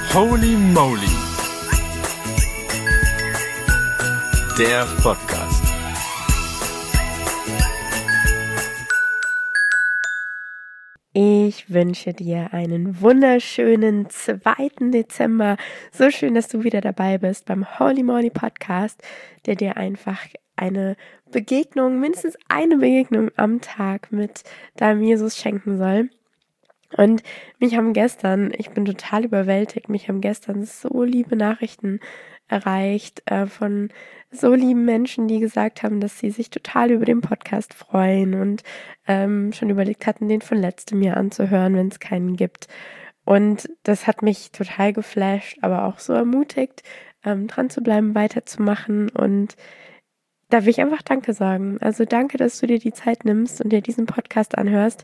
Holy Moly, der Podcast. Ich wünsche dir einen wunderschönen 2. Dezember. So schön, dass du wieder dabei bist beim Holy Moly Podcast, der dir einfach eine Begegnung, mindestens eine Begegnung am Tag mit deinem Jesus schenken soll. Und ich bin total überwältigt, mich haben gestern so liebe Nachrichten erreicht von so lieben Menschen, die gesagt haben, dass sie sich total über den Podcast freuen und schon überlegt hatten, den von letztem Jahr anzuhören, wenn es keinen gibt. Und das hat mich total geflasht, aber auch so ermutigt, dran zu bleiben, weiterzumachen. Und da will ich einfach Danke sagen. Also danke, dass du dir die Zeit nimmst und dir diesen Podcast anhörst.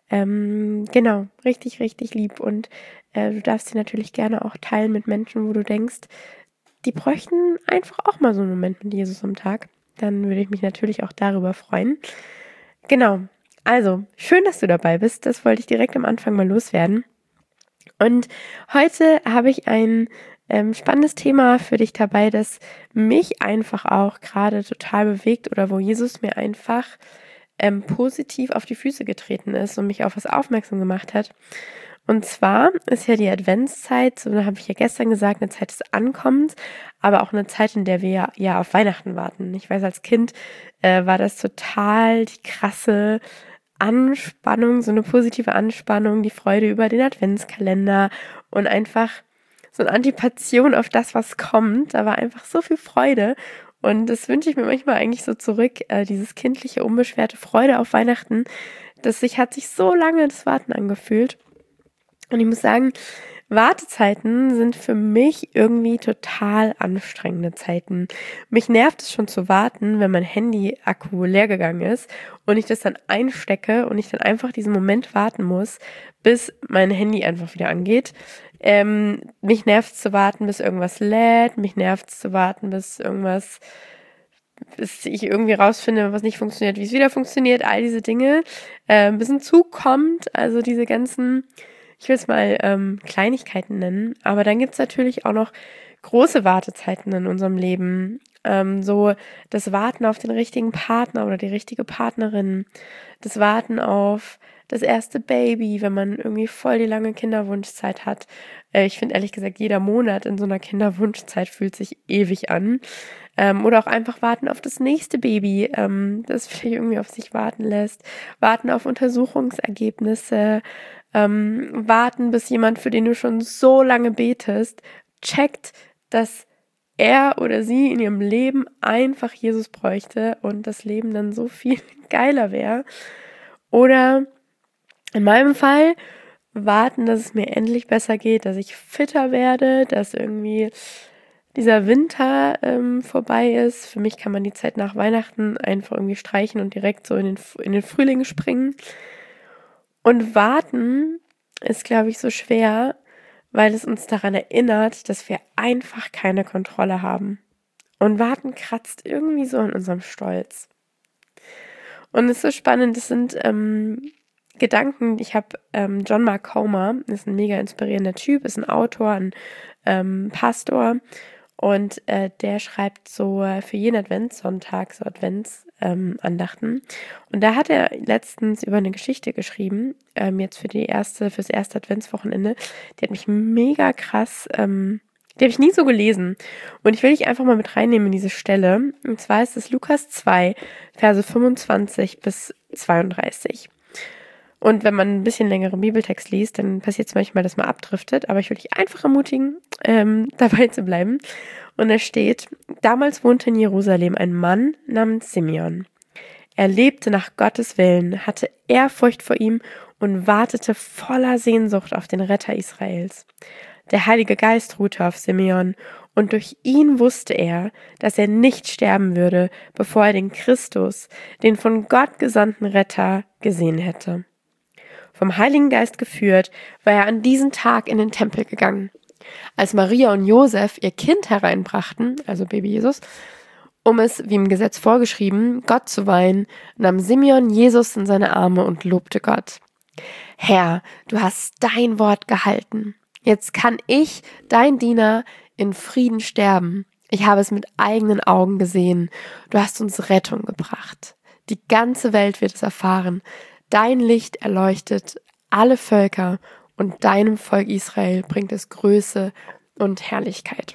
Genau, richtig, richtig lieb. Und du darfst sie natürlich gerne auch teilen mit Menschen, wo du denkst, die bräuchten einfach auch mal so einen Moment mit Jesus am Tag. Dann würde ich mich natürlich auch darüber freuen. Genau, also schön, dass du dabei bist. Das wollte ich direkt am Anfang mal loswerden. Und heute habe ich ein spannendes Thema für dich dabei, das mich einfach auch gerade total bewegt oder wo Jesus mir einfach positiv auf die Füße getreten ist und mich auf was aufmerksam gemacht hat. Und zwar ist ja die Adventszeit, so habe ich ja gestern gesagt, eine Zeit des Ankommens, aber auch eine Zeit, in der wir ja auf Weihnachten warten. Ich weiß, als Kind war das total die krasse Anspannung, so eine positive Anspannung, die Freude über den Adventskalender und einfach so eine Antipation auf das, was kommt. Da war einfach so viel Freude. Und das wünsche ich mir manchmal eigentlich so zurück, dieses kindliche, unbeschwerte Freude auf Weihnachten. Hat sich so lange das Warten angefühlt. Und ich muss sagen, Wartezeiten sind für mich irgendwie total anstrengende Zeiten. Mich nervt es schon zu warten, wenn mein Handy-Akku leer gegangen ist und ich das dann einstecke und ich dann einfach diesen Moment warten muss, bis mein Handy einfach wieder angeht. Mich nervt es zu warten, bis irgendwas lädt. Mich nervt es zu warten, bis ich irgendwie rausfinde, was nicht funktioniert, wie es wieder funktioniert. All diese Dinge, bis ein Zug kommt. Also diese ganzen, ich will es mal Kleinigkeiten nennen. Aber dann gibt es natürlich auch noch große Wartezeiten in unserem Leben. So das Warten auf den richtigen Partner oder die richtige Partnerin. Das Warten auf das erste Baby, wenn man irgendwie voll die lange Kinderwunschzeit hat. Ich finde ehrlich gesagt, jeder Monat in so einer Kinderwunschzeit fühlt sich ewig an. Oder auch einfach warten auf das nächste Baby, das vielleicht irgendwie auf sich warten lässt. Warten auf Untersuchungsergebnisse. Warten, bis jemand, für den du schon so lange betest, checkt, dass er oder sie in ihrem Leben einfach Jesus bräuchte und das Leben dann so viel geiler wäre. Oder in meinem Fall warten, dass es mir endlich besser geht, dass ich fitter werde, dass irgendwie dieser Winter vorbei ist. Für mich kann man die Zeit nach Weihnachten einfach irgendwie streichen und direkt so in den Frühling springen. Und warten ist, glaube ich, so schwer, weil es uns daran erinnert, dass wir einfach keine Kontrolle haben. Und warten kratzt irgendwie so an unserem Stolz. Und es ist so spannend, das sind Gedanken, ich habe John Mark Comer, ist ein mega inspirierender Typ, ist ein Autor, ein Pastor und der schreibt so für jeden Adventssonntag so Adventsandachten und da hat er letztens über eine Geschichte geschrieben, jetzt fürs erste Adventswochenende, die hat mich mega krass, die habe ich nie so gelesen und ich will dich einfach mal mit reinnehmen in diese Stelle, und zwar ist es Lukas 2, Verse 25 bis 32. Und wenn man ein bisschen längeren Bibeltext liest, dann passiert es manchmal, dass man abdriftet. Aber ich will dich einfach ermutigen, dabei zu bleiben. Und da steht, damals wohnte in Jerusalem ein Mann namens Simeon. Er lebte nach Gottes Willen, hatte Ehrfurcht vor ihm und wartete voller Sehnsucht auf den Retter Israels. Der Heilige Geist ruhte auf Simeon und durch ihn wusste er, dass er nicht sterben würde, bevor er den Christus, den von Gott gesandten Retter, gesehen hätte. Vom Heiligen Geist geführt, war er an diesem Tag in den Tempel gegangen. Als Maria und Josef ihr Kind hereinbrachten, also Baby Jesus, um es, wie im Gesetz vorgeschrieben, Gott zu weihen, nahm Simeon Jesus in seine Arme und lobte Gott. Herr, du hast dein Wort gehalten. Jetzt kann ich, dein Diener, in Frieden sterben. Ich habe es mit eigenen Augen gesehen. Du hast uns Rettung gebracht. Die ganze Welt wird es erfahren. Dein Licht erleuchtet alle Völker und deinem Volk Israel bringt es Größe und Herrlichkeit.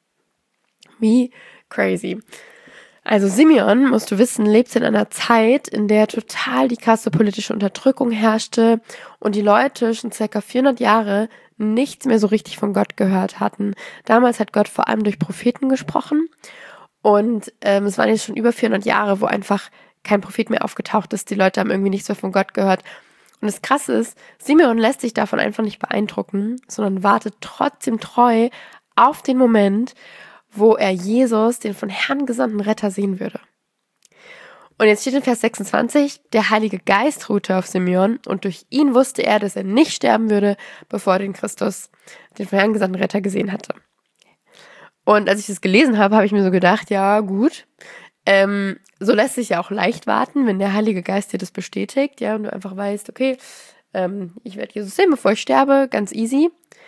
Wie crazy. Also Simeon, musst du wissen, lebte in einer Zeit, in der total die krasse politische Unterdrückung herrschte und die Leute schon circa 400 Jahre nichts mehr so richtig von Gott gehört hatten. Damals hat Gott vor allem durch Propheten gesprochen und es waren jetzt schon über 400 Jahre, wo einfach kein Prophet mehr aufgetaucht ist. Die Leute haben irgendwie nichts mehr von Gott gehört. Und das Krasse ist, Simeon lässt sich davon einfach nicht beeindrucken, sondern wartet trotzdem treu auf den Moment, wo er Jesus, den von Herrn gesandten Retter, sehen würde. Und jetzt steht in Vers 26, der Heilige Geist ruhte auf Simeon und durch ihn wusste er, dass er nicht sterben würde, bevor er den Christus, den von Herrn gesandten Retter, gesehen hatte. Und als ich das gelesen habe, habe ich mir so gedacht, ja gut, so lässt sich ja auch leicht warten, wenn der Heilige Geist dir das bestätigt, ja, und du einfach weißt, okay, ich werde Jesus sehen, bevor ich sterbe, ganz easy.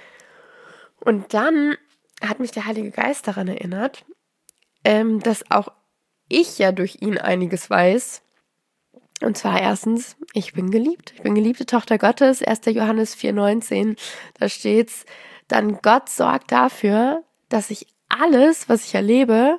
Und dann hat mich der Heilige Geist daran erinnert, dass auch ich ja durch ihn einiges weiß. Und zwar erstens, ich bin geliebt. Ich bin geliebte Tochter Gottes, 1. Johannes 4,19. Da steht's, dann Gott sorgt dafür, dass ich alles, was ich erlebe,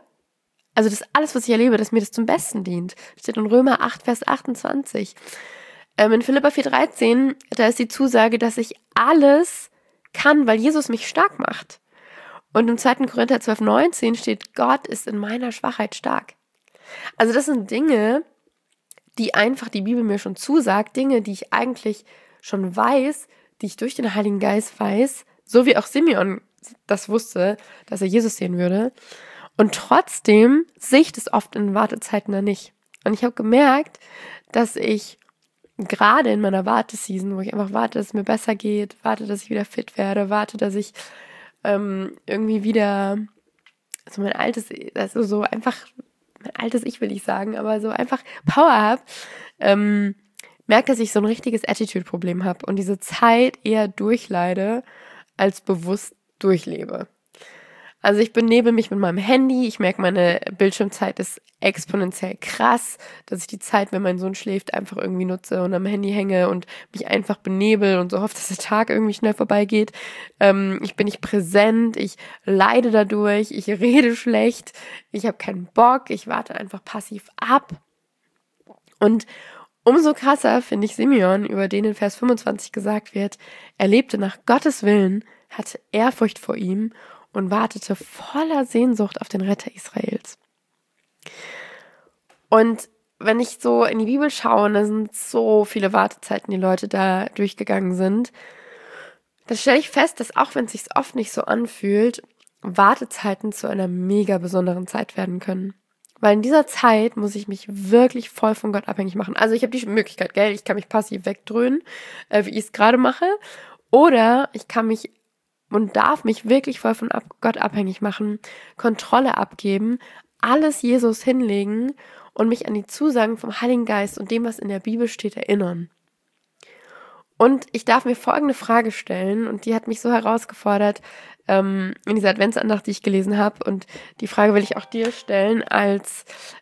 dass mir das zum Besten dient. Steht in Römer 8, Vers 28. In Philipper 4,13, da ist die Zusage, dass ich alles kann, weil Jesus mich stark macht. Und im 2. Korinther 12,19 steht, Gott ist in meiner Schwachheit stark. Also das sind Dinge, die einfach die Bibel mir schon zusagt, Dinge, die ich eigentlich schon weiß, die ich durch den Heiligen Geist weiß, so wie auch Simeon das wusste, dass er Jesus sehen würde. Und trotzdem sehe ich das oft in Wartezeiten dann nicht. Und ich habe gemerkt, dass ich gerade in meiner Warteseason, wo ich einfach warte, dass es mir besser geht, warte, dass ich wieder fit werde, warte, dass ich irgendwie wieder so mein altes Ich will ich sagen, aber so einfach Power habe, merke, dass ich so ein richtiges Attitude-Problem habe und diese Zeit eher durchleide, als bewusst durchlebe. Also ich benebel mich mit meinem Handy, ich merke, meine Bildschirmzeit ist exponentiell krass, dass ich die Zeit, wenn mein Sohn schläft, einfach irgendwie nutze und am Handy hänge und mich einfach benebel und so hoffe, dass der Tag irgendwie schnell vorbeigeht. Ich bin nicht präsent, ich leide dadurch, ich rede schlecht, ich habe keinen Bock, ich warte einfach passiv ab. Und umso krasser finde ich Simeon, über den in Vers 25 gesagt wird, er lebte nach Gottes Willen, hatte Ehrfurcht vor ihm und wartete voller Sehnsucht auf den Retter Israels. Und wenn ich so in die Bibel schaue, da sind so viele Wartezeiten, die Leute da durchgegangen sind, dann stelle ich fest, dass auch wenn es sich oft nicht so anfühlt, Wartezeiten zu einer mega besonderen Zeit werden können. Weil in dieser Zeit muss ich mich wirklich voll von Gott abhängig machen. Also ich habe die Möglichkeit, gell, ich kann mich passiv wegdröhnen, wie ich es gerade mache, oder ich kann mich und darf mich wirklich voll von Gott abhängig machen, Kontrolle abgeben, alles Jesus hinlegen und mich an die Zusagen vom Heiligen Geist und dem, was in der Bibel steht, erinnern. Und ich darf mir folgende Frage stellen, und die hat mich so herausgefordert in dieser Adventsandacht, die ich gelesen habe, und die Frage will ich auch dir stellen als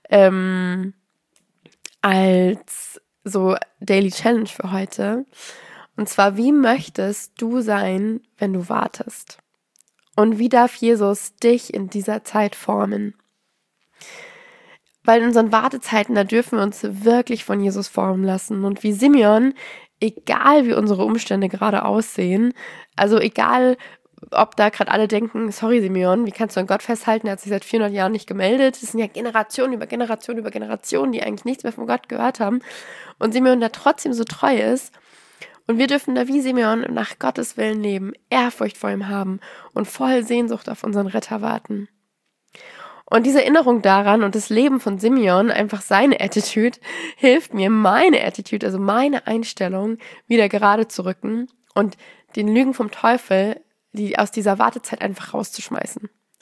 so Daily Challenge für heute. Und zwar, wie möchtest du sein, wenn du wartest? Und wie darf Jesus dich in dieser Zeit formen? Weil in unseren Wartezeiten, da dürfen wir uns wirklich von Jesus formen lassen. Und wie Simeon, egal wie unsere Umstände gerade aussehen, also egal, ob da gerade alle denken, sorry Simeon, wie kannst du an Gott festhalten, er hat sich seit 400 Jahren nicht gemeldet. Das sind ja Generationen über Generationen über Generationen, die eigentlich nichts mehr von Gott gehört haben. Und Simeon da trotzdem so treu ist. Und wir dürfen da wie Simeon nach Gottes Willen leben, Ehrfurcht vor ihm haben und voll Sehnsucht auf unseren Retter warten. Und diese Erinnerung daran und das Leben von Simeon, einfach seine Attitude, hilft mir, meine Attitude, also meine Einstellung, wieder gerade zu rücken und den Lügen vom Teufel, die aus dieser Wartezeit einfach rauszuschmeißen.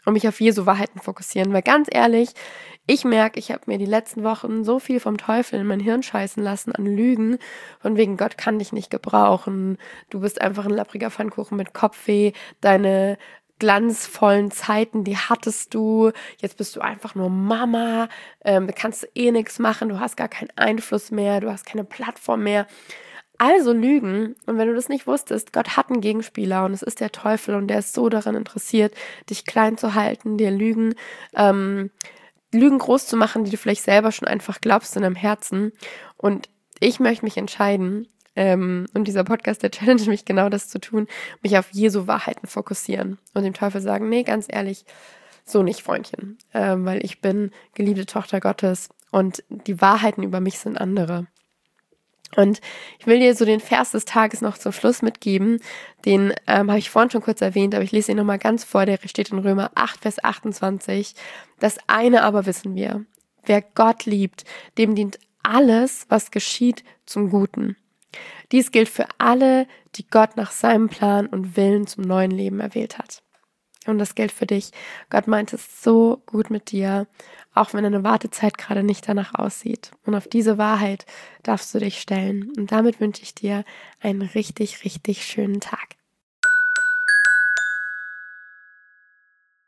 und mich auf Jesu Wahrheiten fokussieren. Weil ganz ehrlich, ich merke, ich habe mir die letzten Wochen so viel vom Teufel in mein Hirn scheißen lassen an Lügen, von wegen Gott kann dich nicht gebrauchen, du bist einfach ein lappriger Pfannkuchen mit Kopfweh, deine glanzvollen Zeiten, die hattest du, jetzt bist du einfach nur Mama, da kannst du eh nichts machen, du hast gar keinen Einfluss mehr, du hast keine Plattform mehr. Also Lügen, und wenn du das nicht wusstest, Gott hat einen Gegenspieler und es ist der Teufel und der ist so daran interessiert, dich klein zu halten, dir Lügen groß zu machen, die du vielleicht selber schon einfach glaubst in deinem Herzen. Und ich möchte mich entscheiden, und dieser Podcast, der challenge mich genau das zu tun, mich auf Jesu Wahrheiten fokussieren und dem Teufel sagen, nee, ganz ehrlich, so nicht, Freundchen, weil ich bin geliebte Tochter Gottes und die Wahrheiten über mich sind andere. Und ich will dir so den Vers des Tages noch zum Schluss mitgeben. Den habe ich vorhin schon kurz erwähnt, aber ich lese ihn nochmal ganz vor. Der steht in Römer 8, Vers 28. Das eine aber wissen wir. Wer Gott liebt, dem dient alles, was geschieht, zum Guten. Dies gilt für alle, die Gott nach seinem Plan und Willen zum neuen Leben erwählt hat. Und das gilt für dich. Gott meint es so gut mit dir, auch wenn deine Wartezeit gerade nicht danach aussieht. Und auf diese Wahrheit darfst du dich stellen. Und damit wünsche ich dir einen richtig, richtig schönen Tag.